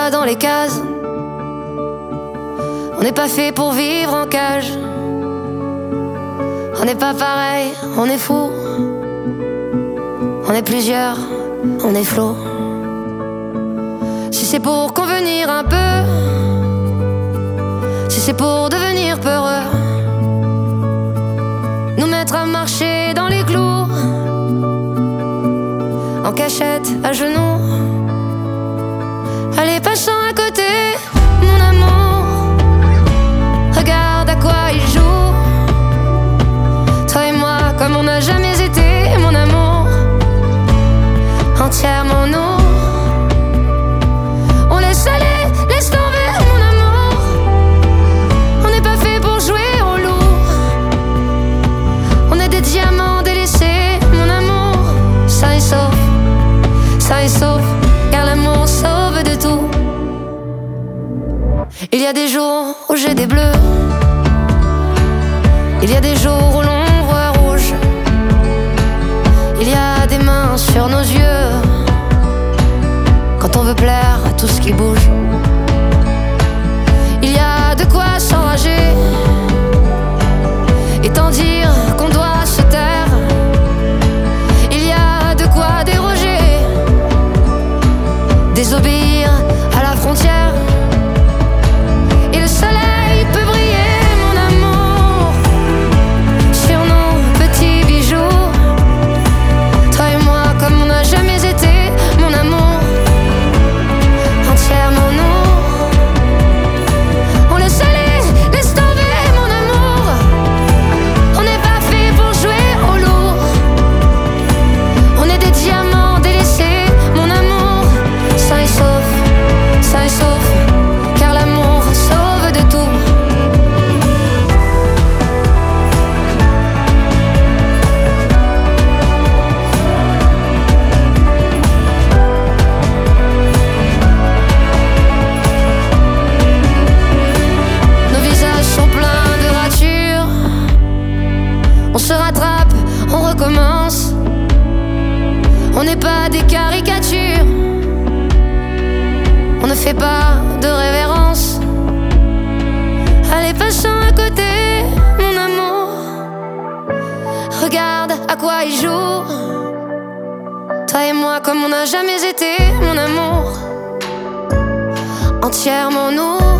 pas dans les cases. On n'est pas fait pour vivre en cage. On n'est pas pareil, on est fou. On est plusieurs, on est flou. Si c'est pour convenir un peu, si c'est pour devenir peureux, nous mettre à marcher dans les clous, en cachette, à genoux. Allez, passant à côté, mon amour, regarde à quoi il joue. Toi et moi, comme on n'a jamais été, mon amour, entièrement nous. On laisse aller, laisse tomber, mon amour. On n'est pas fait pour jouer au loup. On est des diamants délaissés, mon amour. Sain et sauf, car l'amour sauve de tout. Il y a des jours où j'ai des bleus. Il y a des jours où l'on voit rouge. Il y a des mains sur nos yeux quand on veut plaire à tout ce qui bouge. Il y a de quoi s'enrager et tant dire qu'on doit se taire. Il y a de quoi déroger, désobéir à la frontière. Et le soleil peut briller, mon amour, sur nos petits bijoux. Toi et moi comme on n'a jamais été, mon amour, entièrement nous. On laisse aller, laisse tomber, mon amour. On n'est pas fait pour jouer au loup. On est des diamants délaissés, mon amour. Sain et sauf, car l'amour sauve de tout. Nos visages sont pleins de ratures. On se rattrape, on recommence. On n'est pas des caricatures. On ne fait pas de révérence. Allez, passons à côté, mon amour. Regarde à quoi il joue. Toi et moi comme on n'a jamais été, mon amour, entièrement nous.